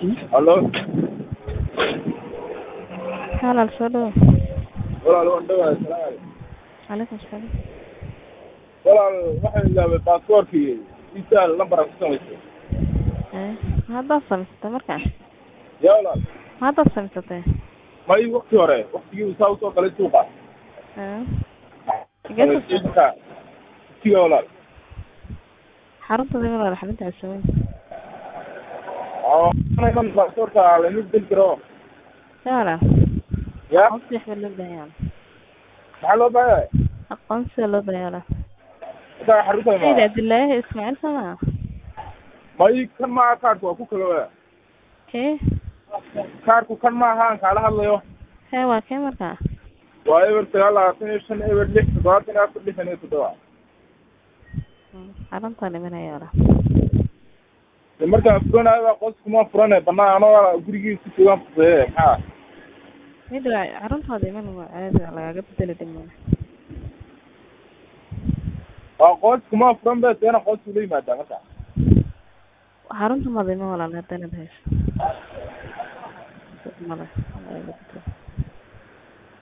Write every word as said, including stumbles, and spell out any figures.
Hello. Hello, solo. Walaal waan dhawahay salaam. Alaykum salaam. Walaal waxaan ilaaway baasaboorkii isaal lambar ku samaysay. Eh, hadda samista markaa. Yaa walaal. Hadda samistay. May waqti hore, waqtigii uu soo soo galay suuqa. Eh. Geedka. Tiga walaal. Xarunta walaal xalinta casaway. Oo, anaan baasaboorka la nidin karo. Yara. Ya. Qofkii xillo baahan. Maxaa loo baahay? Aqoonsi loo baahan. Ida xarunta ma. Ida Abdullaahi Ismaaciil sama. May kan ma kaarku waa ku kala waa. Kee? Kaarku kan ma ahaan kala hadlayo. Hee waa kee markaa? Waa eber sagaal labaatan iyo shan eber lix todobaatan iyo afar lixdan iyo toddoba. Xarunta nimanaya wala. Marka furanayo qoys kuma furanayo banaan anoo gurigiisa joogan fudee ha. Mid waa xarunta iman waa aad lagaga bedeli dhiman. Waa qoys kuma furan baa teena qoys u leeyahay marka. Xarunta madina wala la hadana baash. Mala.